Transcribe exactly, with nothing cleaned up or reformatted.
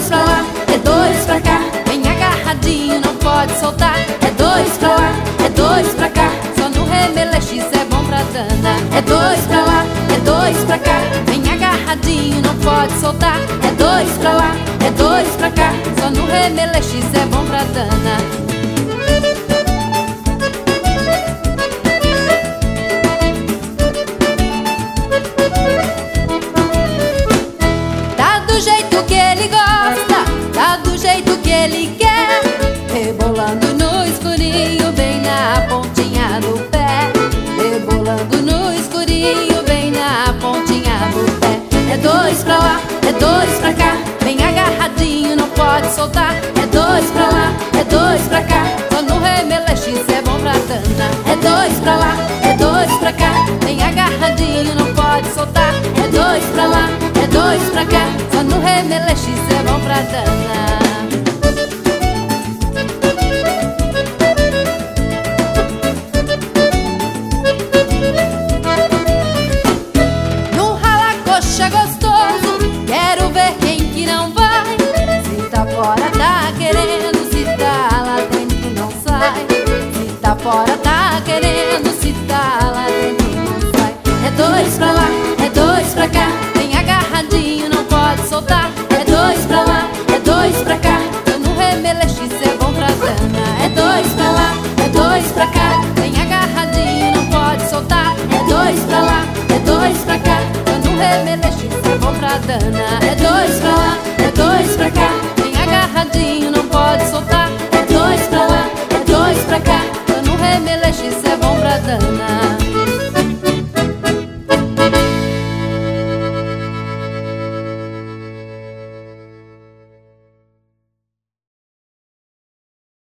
dois pra lá, é dois pra cá, bem agarradinho, não pode soltar. É dois pra lá, é dois pra cá, só no remelexe é bom pra danar. É dois pra lá, é dois pra cá, bem agarradinho, não pode soltar. É dois pra lá, é dois pra cá, só no remelexe é bom pra danar. Do jeito que ele gosta, tá do jeito que ele quer, rebolando no escurinho, bem na pontinha do pé. Rebolando no escurinho, bem na pontinha do pé. É dois pra lá, é dois pra cá, bem agarradinho, não pode soltar. É dois pra lá, é dois pra cá, só no remelexe é bom pra danar. É dois pra lá, é dois pra cá, bem agarradinho, não pode soltar. É dois pra lá, é dois pra cá, só no remelexe é bom pra danar. No rala coxa gostoso, quero ver quem que não vai. Se tá fora tá querendo, se tá lá dentro não sai. Se tá fora tá querendo, se tá lá dentro não sai. É dois pra lá, é dois pra cá, bem agarradinho, não pode soltar. É dois pra lá, é dois pra cá, tô no remelexe é bom pra danar. É dois pra lá, é dois pra cá, bem agarradinho, não pode soltar. É dois pra lá, é dois pra cá, tô no remelexe é bom pra danar. É dois pra lá, é dois pra cá,